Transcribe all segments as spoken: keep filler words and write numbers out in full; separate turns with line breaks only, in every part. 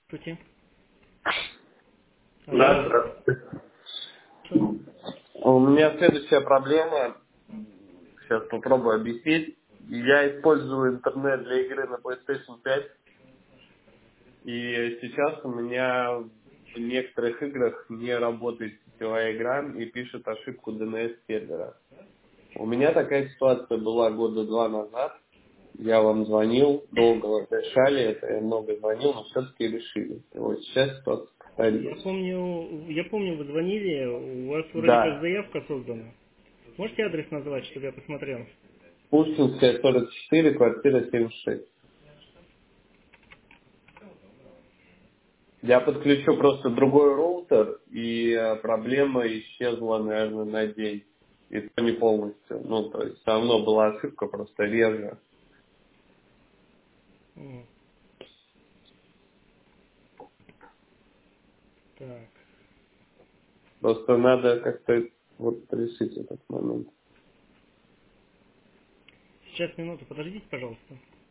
Здравствуйте.
Да,
Алло.
здравствуйте.
Что?
У меня следующая проблема. Сейчас попробую объяснить. Я использую интернет для игры на PlayStation пять. И сейчас у меня в некоторых играх не работает сетевая игра и пишет ошибку ди эн эс сервера. У меня такая ситуация была года два назад. Я вам звонил, долго решали это, я много звонил, но все-таки решили. И вот сейчас ситуация
Я
повторилась.
помню, я помню, вы звонили, у вас вроде как
Да,
заявка создана. Можете адрес назвать, чтобы я посмотрел?
Пушкинская, сорок четыре, квартира семьдесят шесть. Я подключу просто другой роутер, и э, проблема исчезла, наверное, на день. И то не полностью. Ну, то есть все равно была ошибка, просто реже.
М, Так.
Просто надо как-то вот решить этот момент.
Сейчас минуту, подождите, пожалуйста.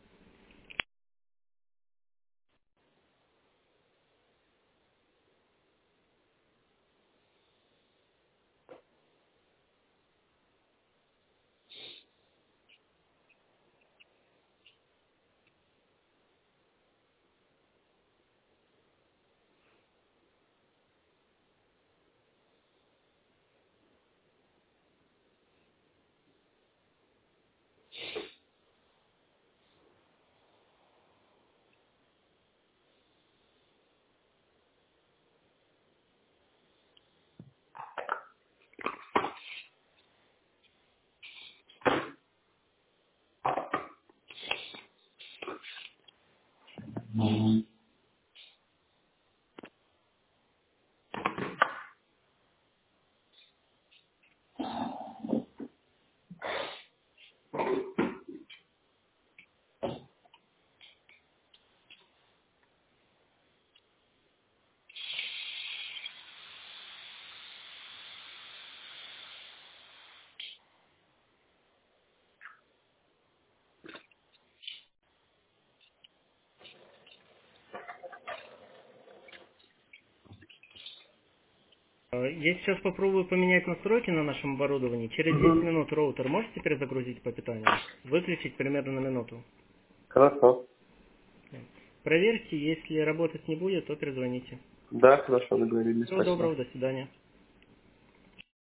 Э, Я сейчас попробую поменять настройки на нашем оборудовании. Через десять
Мгм.
минут роутер можете перезагрузить по питанию? Выключить примерно на минуту.
Хорошо.
Проверьте, если работать не будет, то перезвоните.
Да, хорошо, договорились.
Всего
Спасибо.
доброго, до свидания.